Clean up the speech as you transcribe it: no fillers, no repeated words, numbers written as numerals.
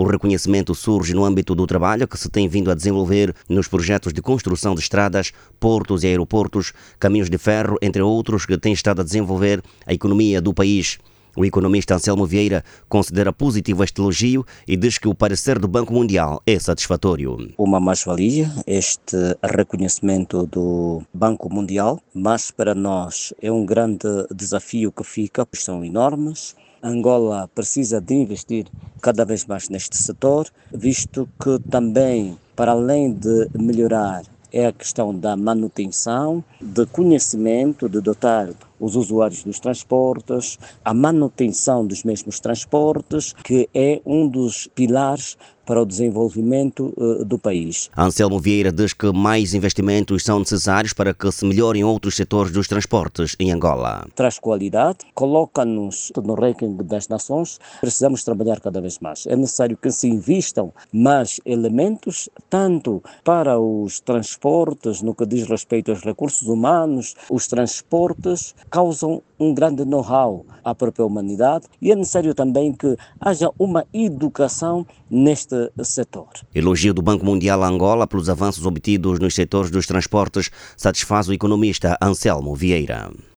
O reconhecimento surge no âmbito do trabalho que se tem vindo a desenvolver nos projetos de construção de estradas, portos e aeroportos, caminhos de ferro, entre outros, que têm estado a desenvolver a economia do país. O economista Anselmo Vieira considera positivo este elogio e diz que o parecer do Banco Mundial é satisfatório. Uma mais-valia este reconhecimento do Banco Mundial, mas para nós é um grande desafio que fica, são enormes. Angola precisa de investir cada vez mais neste setor, visto que também, para além de melhorar, é a questão da manutenção, de conhecimento, de dotar os usuários dos transportes, a manutenção dos mesmos transportes, que é um dos pilares para o desenvolvimento do país. Anselmo Vieira diz que mais investimentos são necessários para que se melhorem outros setores dos transportes em Angola. Traz qualidade, coloca-nos no ranking das nações, precisamos trabalhar cada vez mais. É necessário que se invistam mais elementos, tanto para os transportes, no que diz respeito aos recursos humanos, os transportes causam um grande know-how à própria humanidade e é necessário também que haja uma educação neste setor. Elogio do Banco Mundial a Angola pelos avanços obtidos nos setores dos transportes satisfaz o economista Anselmo Vieira.